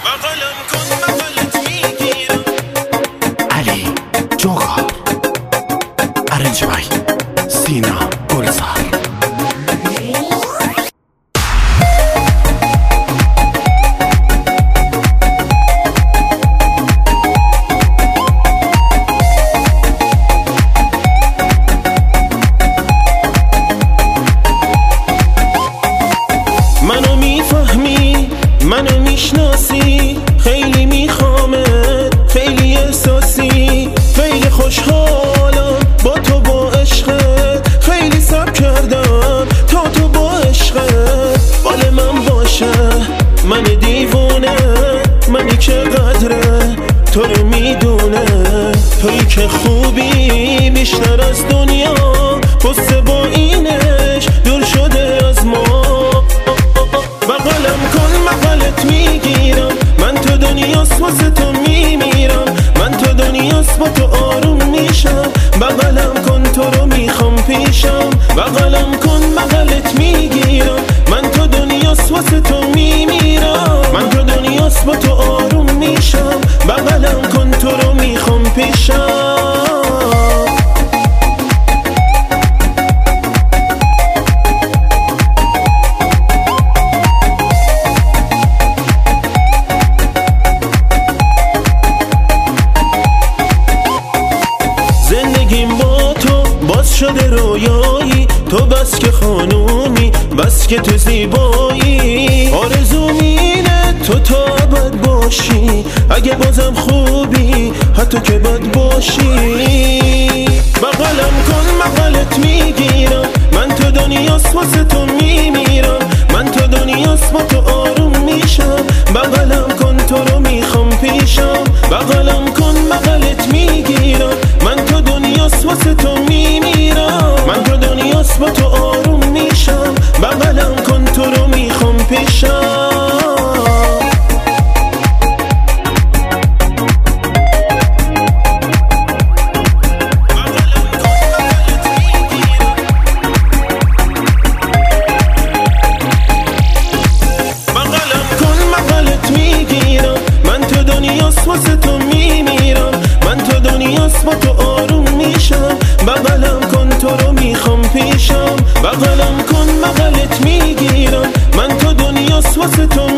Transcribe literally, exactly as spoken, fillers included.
بغلم کن بغلت میگیرم. علی جوغار ارنج بای سینا گلزار. منو میفهمی، منو میشناسی، خیلی میخوامت، خیلی احساسی، خیلی خوشحالم با تو با عشقت، خیلی صبر کردم تا تو با عشقت بال من باشه. من دیوونه، منی که قدره تو رو میدونه، تویی که خوبی بیشتر از دنیا، قصه با اینش دور شده از ما. بغلم کن بغلت میگیرم، من تو دنیاست واسه تو میمیرم، من تو دنیاست با تو آروم میشم. بغلم کن تو رو میخوام پیشم، بغلم کن بغلت میگیرم، من تو دنیاست واسه تو میمیرم، من تو دنیاست با تو آروم میشم. بغلم کن تو رو میخوام پیشم. زندگیم با تو باز شده رویایی، تو بس که خانومی، بس که تو زیبایی، آرزوم اینه تو تا ابد باشی، اگه بازم خوبی حتی که بد باشی. بغلم کن بغلت میگیرم، من تو دنیاست واسه تو میمیرم، من تو دنیاست با تو آروم میشم. بغلم کن تو رو میخوام پیشم، بغلم کن بغلت میگیرم، من تو دنیاست واسه تو میمیرم، من تو دنیاست با تو آروم میشم. بغلم کن تو رو میخوام پیشم. واسه تو میمیرم، من تو دنیاست با تو آروم میشم. بغلم کن تو رو میخوام پیشم، بغلم کن بغلت میگیرم، من تو دنیاست واسه تو